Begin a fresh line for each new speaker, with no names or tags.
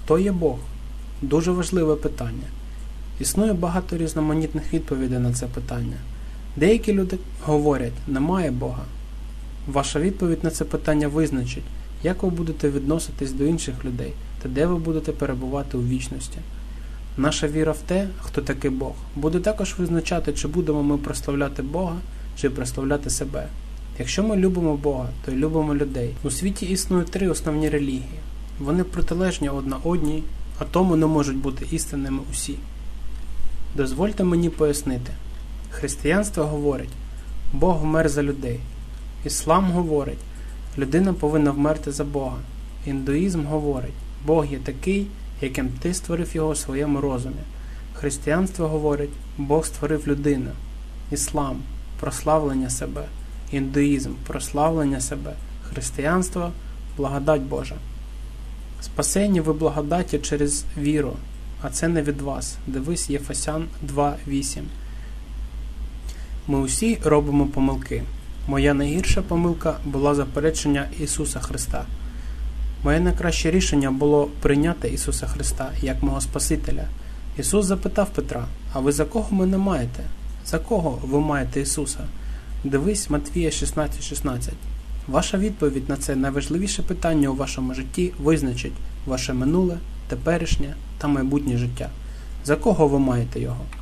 Хто є Бог? Дуже важливе питання. Існує багато різноманітних відповідей на це питання. Деякі люди говорять, немає Бога. Ваша відповідь на це питання визначить, як ви будете відноситись до інших людей та де ви будете перебувати у вічності. Наша віра в те, хто такий Бог, буде також визначати, чи будемо ми прославляти Бога, чи прославляти себе. Якщо ми любимо Бога, то й любимо людей. У світі існує 3 основні релігії. Вони протилежні одна одній, а тому не можуть бути істинними усі. Дозвольте мені пояснити. Християнство говорить, Бог вмер за людей. Іслам говорить, людина повинна вмерти за Бога. Індуїзм говорить, Бог є такий, яким ти створив його у своєму розумі. Християнство говорить, Бог створив людину. Іслам – прославлення себе. Індуїзм – прославлення себе. Християнство – благодать Божа. Спасені ви благодаті через віру, а це не від вас. Дивись Єфесян 2:8. Ми усі робимо помилки. Моя найгірша помилка була заперечення Ісуса Христа. Моє найкраще рішення було прийняти Ісуса Христа як мого Спасителя. Ісус запитав Петра, а ви за кого мене маєте? За кого ви маєте Ісуса? Дивись Матвія 16:16. Ваша відповідь на це найважливіше питання у вашому житті визначить ваше минуле, теперішнє та майбутнє життя. За кого ви маєте його?